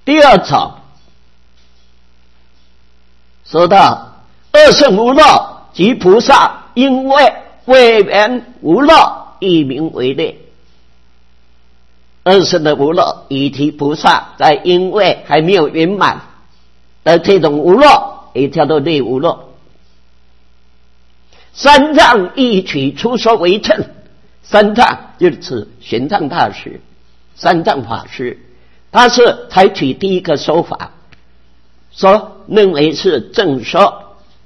第二种说到二圣无漏即菩萨因为为缘无漏以名为类。二圣的无漏以及菩萨在因为还没有圆满的这种无漏也叫做类无漏。三藏一取出说为称，三藏就是指玄奘大师，三藏法师，他是采取第一个说法，说认为是正说。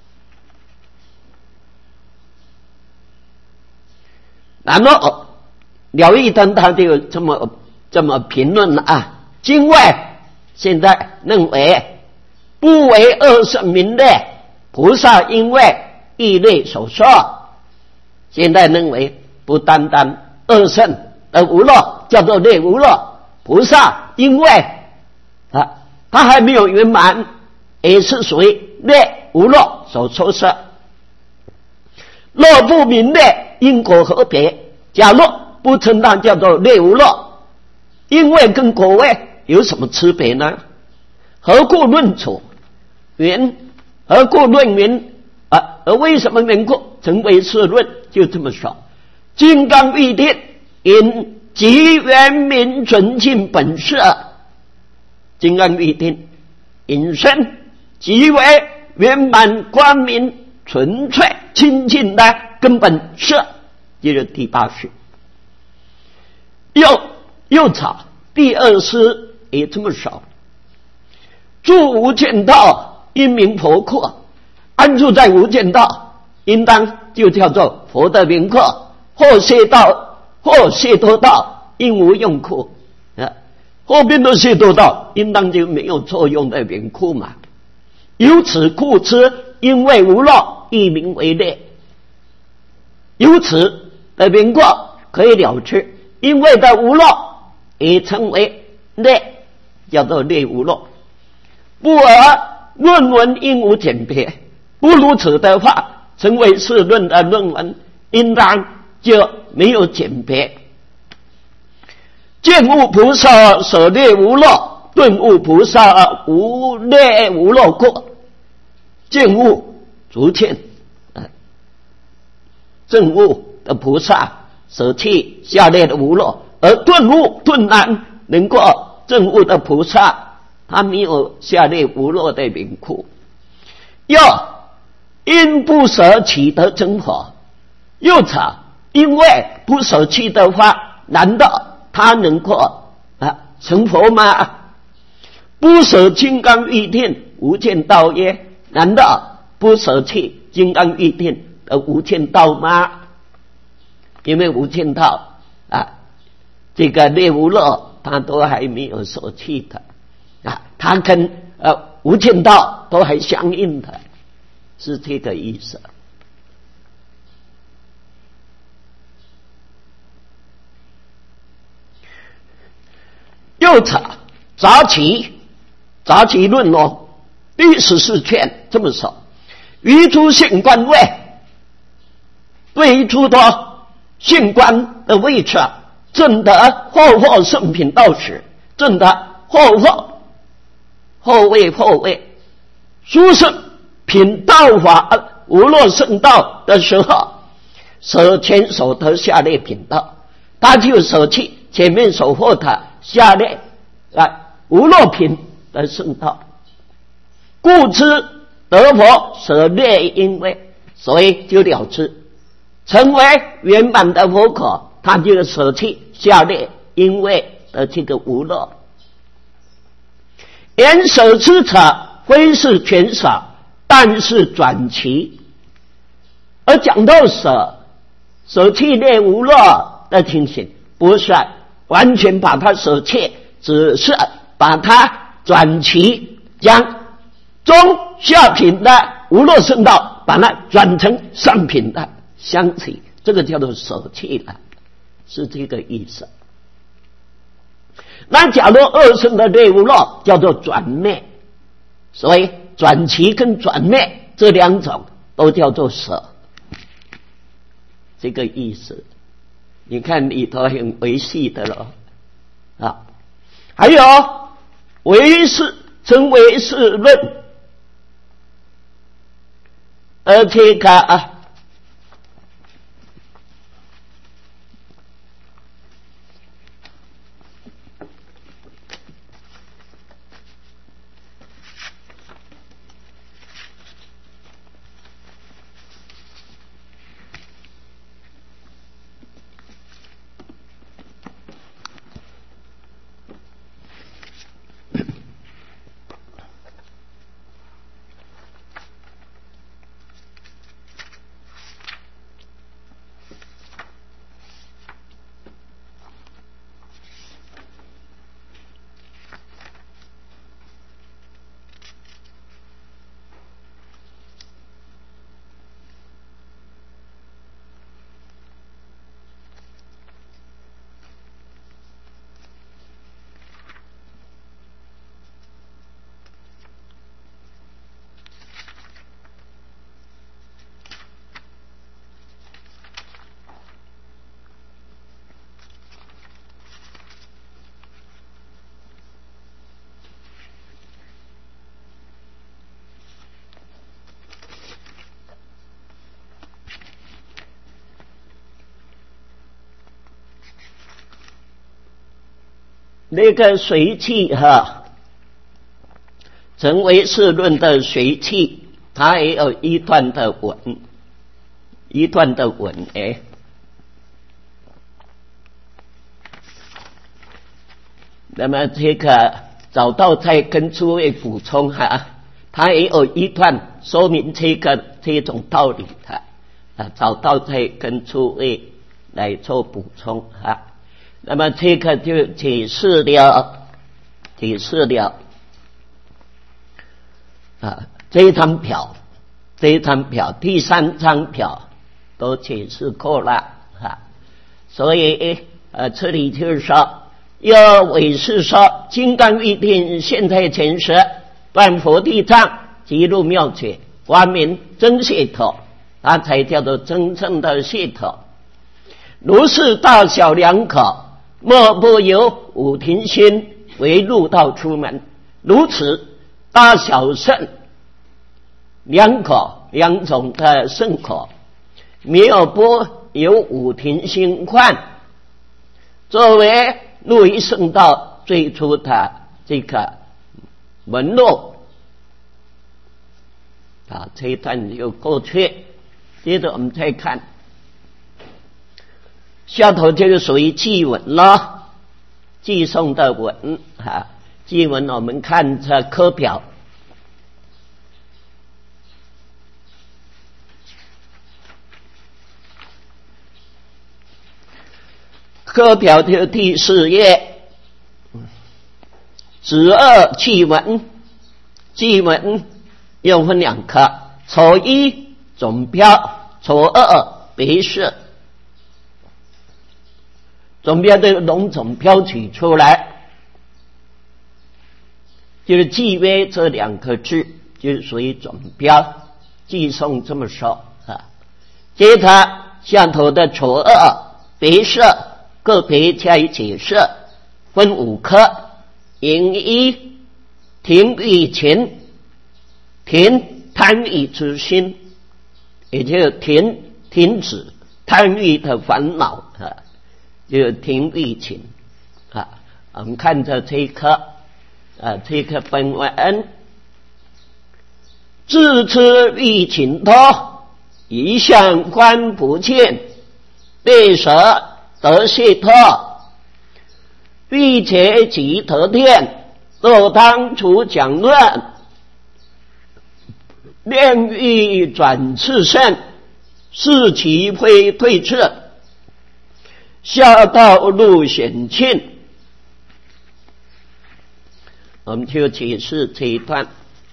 然后了义灯他就这么评论了啊，今外现在认为不为二圣名类，菩萨因为异类所说，现在认为不单单二圣的无漏叫做类无漏，菩萨因为他还没有圆满，也是属于类无漏所说是。若不明类，因果何别？假若不称它叫做类无漏，因为跟果位有什么区别呢？何故论处缘？何故论缘？而为什么缘故成为是论？就这么说。金刚玉定因即圆明纯净本色，金刚玉定引申即为圆满光明纯粹清净的根本色，就是第八识。又草第二诗也这么说，住无间道因名佛廓，安住在无间道应当就叫做佛的名廓，或谢道或谢多道因无用库，后边的谢多道应当就没有作用的名库嘛。由此故知因为无漏以名为类，由此的名过可以了知，因为的无漏也称为类，叫做类无漏。不而论文应无简别，不如此的话，成为是论的论文应当就没有简别。见悟菩萨舍类无漏，顿悟菩萨无类无漏过。见悟逐渐证悟的菩萨舍弃下列的无漏，而顿悟顿然能够证悟的菩萨，他没有下列无漏的名库。又因不舍起得真佛，又查因为不舍弃的话，难道他能够成佛吗？不舍金刚玉定无间道耶？难道不舍弃金刚玉定的无间道吗？因为无间道这个类无漏他都还没有舍弃的他跟无间道都还相应的，是这个意思。又查杂集论第14卷这么说，于诸性观位，对于诸多性观的位置证得后圣品道时，证得后位殊胜品道法无漏圣道的时候，舍前所得下列品道，他就舍弃前面所获的下列无漏品的圣道，故知得佛舍列因位，所以就了知成为圆满的佛果，他就舍弃下列因位的这个无漏。言舍之者非是全舍，但是转其。而讲到舍弃列无漏的情形，不是完全把它舍弃，只是把它转其，将中下品的无漏圣道把它转成上品的相起，这个叫做舍弃了，是这个意思。那假如二圣的类无漏叫做转灭，所以转其跟转灭这两种都叫做舍，这个意思。你看里头很维系的了还有唯识称唯识论，而且那个随气成唯识论的随气，它也有一段的文，那么这个找到再跟诸位补充它也有一段说明这种道理的找到再跟诸位来做补充那么这个就解释了这一张表第3张表都解释过了所以这里就是说要唯识说金刚玉定现在前实断佛地藏极入妙觉光明真解脱，它才叫做真正的解脱。如是大小两口，莫不由五停心为入道出门。如此大小圣两口，两种的圣口，没有不由五停心观，作为入于圣道最初的这个门路这一段就过去。接着我们再看下头，这个属于祭文了，祭诵的文祭文我们看这课表，课表的第4页，子二祭文。祭文又分2科，丑1总标，丑2别释。总标的龙总标取出来，就是祭约这2个字，就是属于总标，寄送这么说接着下头的丑2别释，个别加以解释，分5科。引1停欲情，停贪欲之心，也就是停止贪欲的烦恼就是停欲情我们看着这一课这个本文，自知欲情多，一向观不见，被舍得解脱，欲且即得天，若当初讲论，炼欲转次生，是其非退次，下道路险峻。我们就解释这一段。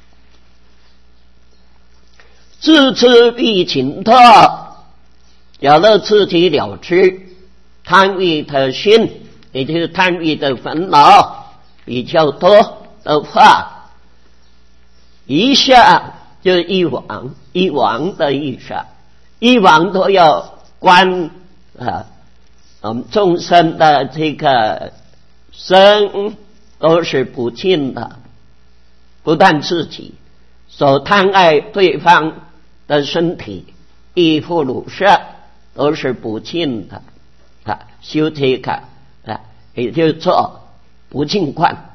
自知欲情多，了了自己了知贪欲的心，也就是贪欲的烦恼比较多的话，一下就是一往的意思，一往都要观我们众生的这个生都是不敬的，不但自己所贪爱对方的身体，亦复如是，都是不敬的修这个也就是做不净观。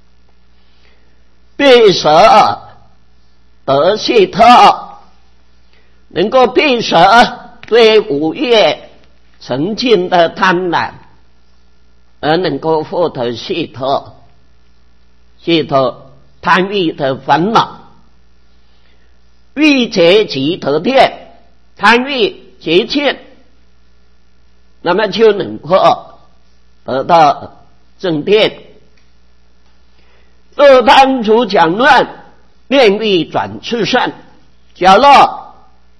闭舍得解脱，能够闭舍对五欲曾经的贪婪，而能够获得解脱，解脱贪欲的烦恼。欲结即得电，贪欲结尽，那么就能够得到正电。若贪除讲论，念欲转炽盛。假若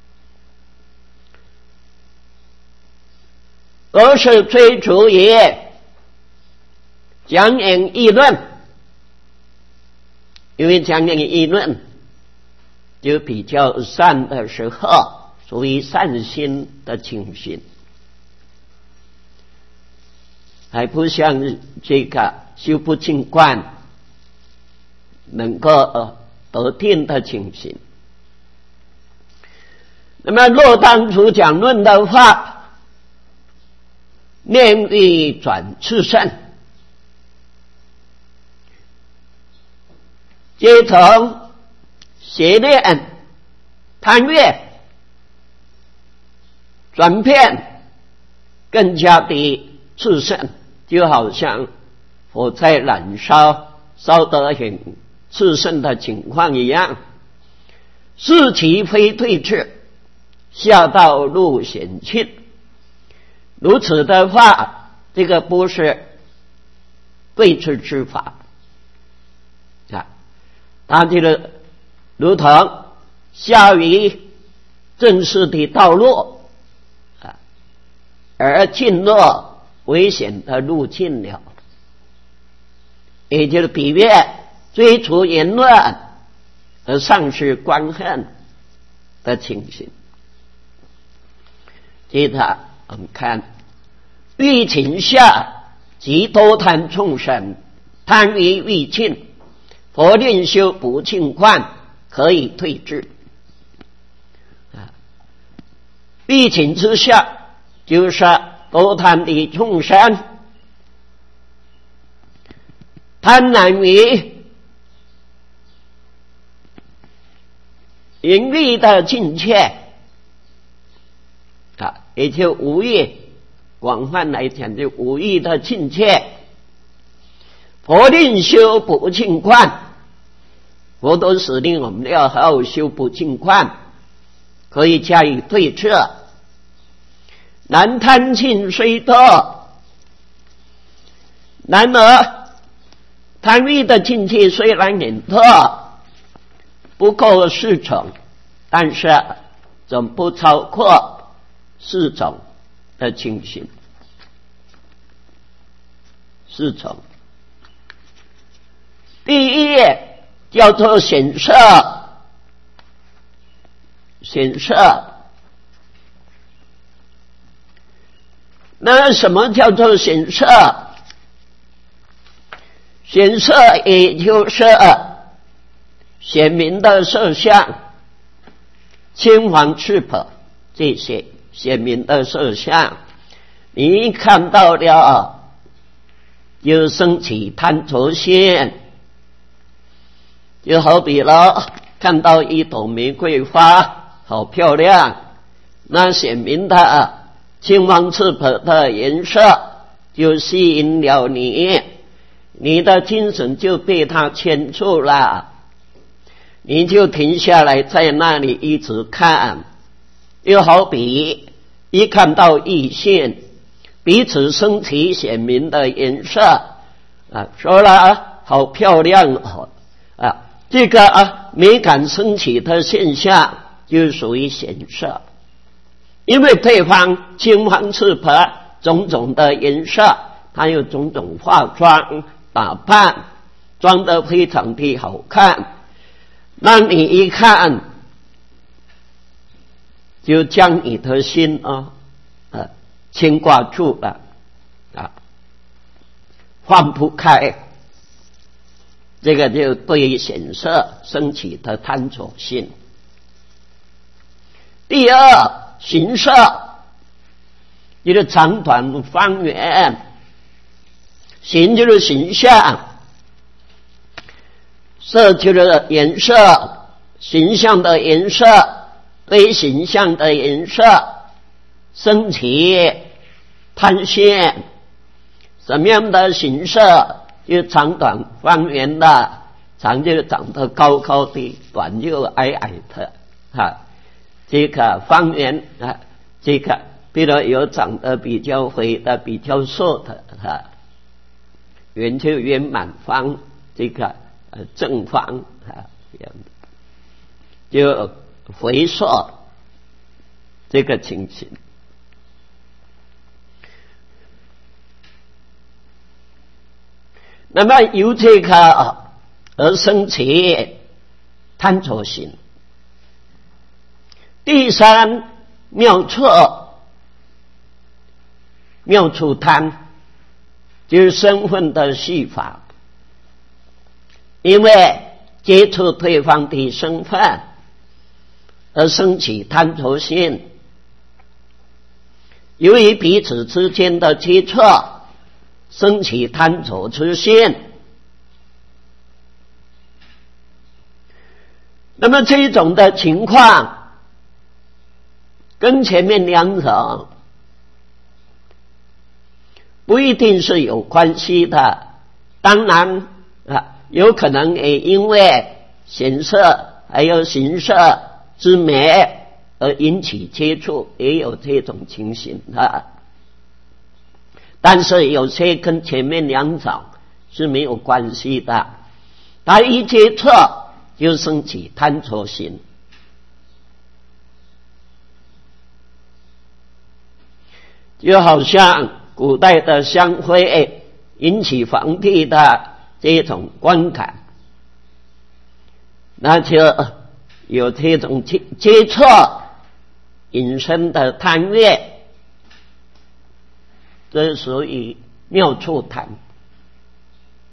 而是追逐于讲演议论，因为讲演议论就比较善的时候，属于善心的情形，还不像这个修不净观能够得定的情形。那么若当初讲论的话，念欲转炽盛，皆从邪念贪欲转变更加的炽盛，就好像火在燃烧，烧得很炽盛的情况一样，是其非退却，下道入险境。如此的话，这个不是对治之法它这个如同下于正式的道路而进入危险的路径了，也就是比喻追逐言论而丧失观恨的情形。接着我们看欲情下即多贪众生，贪于欲尽，佛令修不净观，可以退之。欲情之下就是多贪的众生，贪婪于淫欲的境界也就无欲，广泛来讲就无欲的境界。佛令修不净观，佛陀使令我们要好好修不净观，可以加以对治。然贪尽虽多，然而贪欲的境界虽然很多，不够4种，但是总不超过4种的情形。4种，第一叫做显色，显色。那什么叫做显色？显色也就是显明的色相，青黄赤白这些显明的色相，你一看到了就升起贪着心，就好比了看到一朵玫瑰花好漂亮，那显明的青黄赤白的颜色就吸引了你，你的精神就被它牵住了，你就停下来在那里一直看。又好比一看到异性彼此升起显明的颜色说了好漂亮这个美感升起的现象就属于显色。因为对方青黄赤白种种的颜色，它有种种化妆打扮，装得非常的好看，那你一看就将你的心牵挂住了放不开。 这个就对显色升起的贪着心。第二，形色，就是长短方圆，形就是形象，色就是颜色，形象的颜色对形象的颜色升起贪心。什么样的形色？就是长短方圆的，长就长得高高的，短就矮矮的这个方圆这个比如有长得比较肥的，比较瘦的圆就圆满，方这个正方这样的，就肥瘦这个情形。那么由这个而生起贪着心。第三，妙错，妙处贪，就是身份的戏法。因为接触对方的身份而生起贪着心，由于彼此之间的接触生起贪着之心。那么这种的情况跟前面两种不一定是有关系的，当然有可能也因为显色还有形色之美而引起接触，也有这种情形但是有些跟前面两种是没有关系的，他一接触就升起贪着心。就好像古代的香灰引起皇帝的这种观感，那就有这种接触引生的贪恋，这属于妙处贪。